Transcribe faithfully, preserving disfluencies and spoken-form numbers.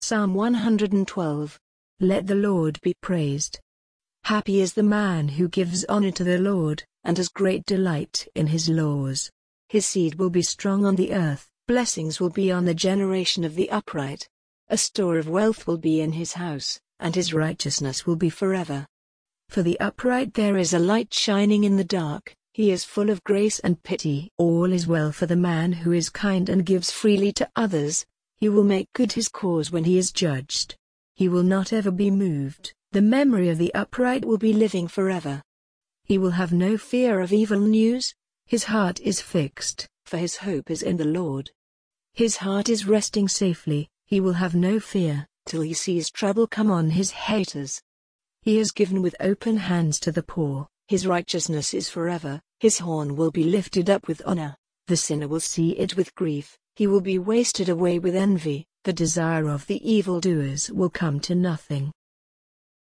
Psalm one hundred twelve. Let the Lord be praised. Happy is the man who gives honor to the Lord, and has great delight in his laws. His seed will be strong on the earth, blessings will be on the generation of the upright. A store of wealth will be in his house, and his righteousness will be forever. For the upright there is a light shining in the dark, he is full of grace and pity. All is well for the man who is kind and gives freely to others. He will make good his cause when he is judged. He will not ever be moved, the memory of the upright will be living forever. He will have no fear of evil news, his heart is fixed, for his hope is in the Lord. His heart is resting safely, he will have no fear, till he sees trouble come on his haters. He has given with open hands to the poor, his righteousness is forever, his horn will be lifted up with honor. The sinner will see it with grief, he will be wasted away with envy, the desire of the evildoers will come to nothing.